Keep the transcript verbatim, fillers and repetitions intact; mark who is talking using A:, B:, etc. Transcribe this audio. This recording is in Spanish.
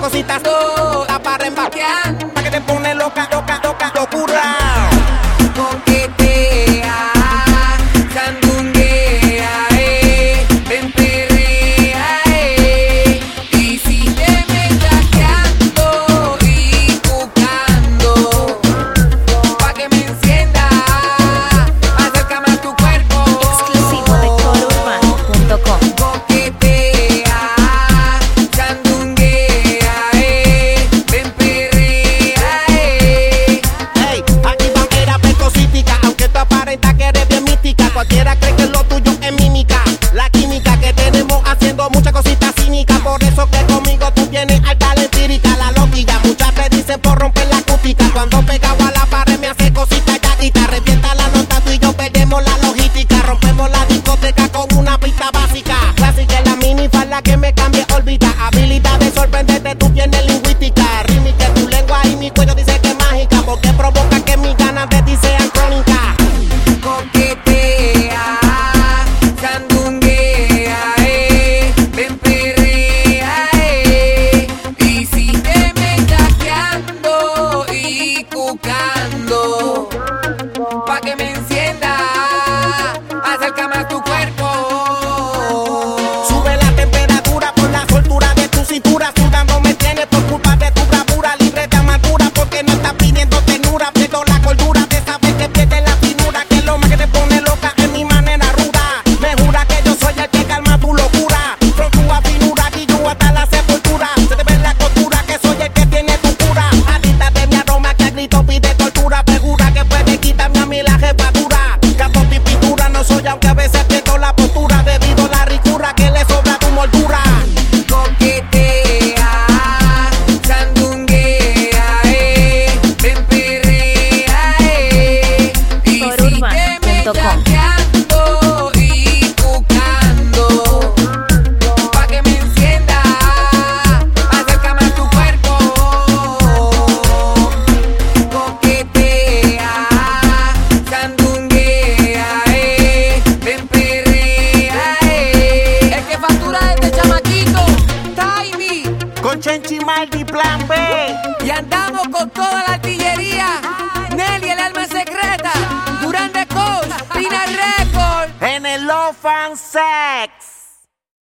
A: cositas, oh, para embarquear, pa' que te pone loca, loca, loca, locura.
B: Coquetea, sandunguea, eh, ven perrea, eh, y si te me traqueando y cucando, pa' que me encienda, acércame a tu cuerpo.
C: Exclusivo de coro urbano punto com.
B: Coquetea, sandunguea, eh, ven perrea, eh.
A: Hey, aquí vaquera precocítica, aunque tú aparenta que eres bien mística. Cualquiera cree que lo tuyo es mímica. La química que tenemos haciendo muchas cositas cínicas. Por eso que conmigo tú tienes alta lentírica. La lógica, muchas te dicen por romper la acústica. Cuando pegado a la pared me hace cositas ya. Revienta la nota, tú y yo perdemos la logística. Rompemos la discoteca con una pista básica. Clásica es la minifalda que me cambia órbita. Habilidad de sorprenderte, tú tienes lingüística. Rítmica tu lengua y mi cuello dice que es mágica. Porque provoca que mis ganas de ti sean crónicas.
B: Coquetea, sandunguea, eh, ven perrea, eh, y si te me traqueando y cucando, pa' que me encienda, acércame a tu cuerpo.
A: Sube la temperatura por la soltura de tu cintura. Sudando me tienes por culpa de tu bravura. Libre de amargura porque no estás pidiendo ternura. Pierdo la cordura de saber que pierdes la finura. Que lo más que te pone loca es mi manera ruda. Me jura que yo soy el que calma tu locura. Con tu afinura y yo hasta la sepultura. Se te ve la costura que soy el que tiene tu cura. Adicta de mi aroma que a grito pide tortura. Segura que puede quitarme a mí la jefatura. Capo y pintura no soy aunque a veces pierdo la postura. Debido a la ricura que le sobra tu moldura.
B: Coquetea, sandunguea, eh, ven perrea, eh, y
C: Coro
B: si
C: urbano
B: te me
C: punto com.
B: traqueando y cucando, pa' que me encienda, acércame a tu cuerpo. Coquetea, sandunguea, eh, ven perrea, eh. El que factura este chamaquito, Tiny.
A: Con Chenchi Maldi Plan B.
B: Y andamos con toda la artillería.